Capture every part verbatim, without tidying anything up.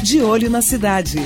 De olho na cidade.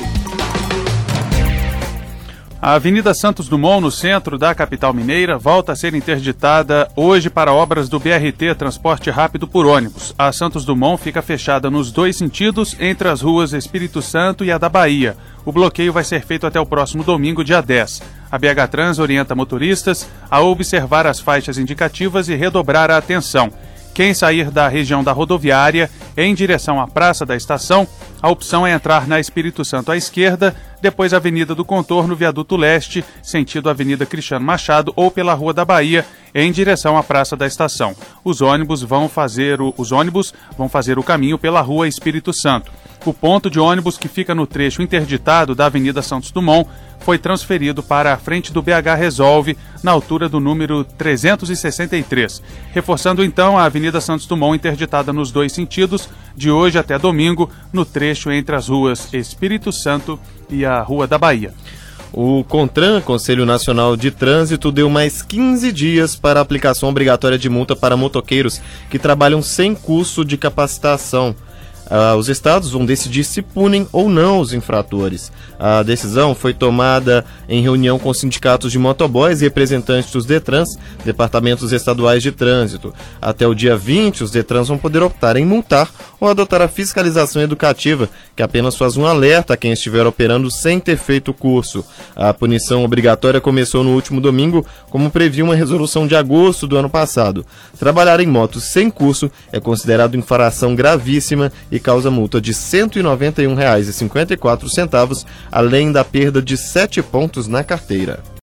A Avenida Santos Dumont, no centro da capital mineira, volta a ser interditada hoje para obras do B R T, transporte rápido por ônibus. A Santos Dumont fica fechada nos dois sentidos, entre as ruas Espírito Santo e a da Bahia. O bloqueio vai ser feito até o próximo domingo, dia dez. A B H Trans orienta motoristas a observar as faixas indicativas e redobrar a atenção. Quem sair da região da rodoviária em direção à Praça da Estação, a opção é entrar na Espírito Santo à esquerda, depois Avenida do Contorno, Viaduto Leste, sentido Avenida Cristiano Machado, ou pela Rua da Bahia, em direção à Praça da Estação. Os ônibus vão fazer o, os ônibus vão fazer o caminho pela Rua Espírito Santo. O ponto de ônibus que fica no trecho interditado da Avenida Santos Dumont foi transferido para a frente do B H Resolve, na altura do número trezentos e sessenta e três. Reforçando então a Avenida Santos Dumont interditada nos dois sentidos, de hoje até domingo, no trecho entre as ruas Espírito Santo e a Rua da Bahia. O CONTRAN, Conselho Nacional de Trânsito, deu mais quinze dias para a aplicação obrigatória de multa para motoqueiros que trabalham sem curso de capacitação. Uh, os estados vão decidir se punem ou não os infratores. A decisão foi tomada em reunião com sindicatos de motoboys e representantes dos Detrans, departamentos estaduais de trânsito. Até o dia vinte, os Detrans vão poder optar em multar ou adotar a fiscalização educativa, que apenas faz um alerta a quem estiver operando sem ter feito o curso. A punição obrigatória começou no último domingo, como previu uma resolução de agosto do ano passado. Trabalhar em motos sem curso é considerado infração gravíssima e causa multa de cento e noventa e um reais e cinquenta e quatro centavos, além da perda de sete pontos na carteira.